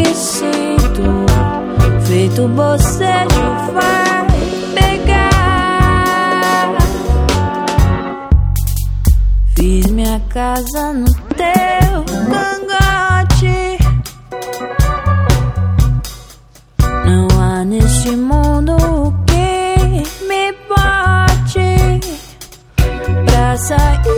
me sinto feito bocejo vai pegar. Fiz minha casa no teu cangote. Não há neste mundo o que me bote pra sair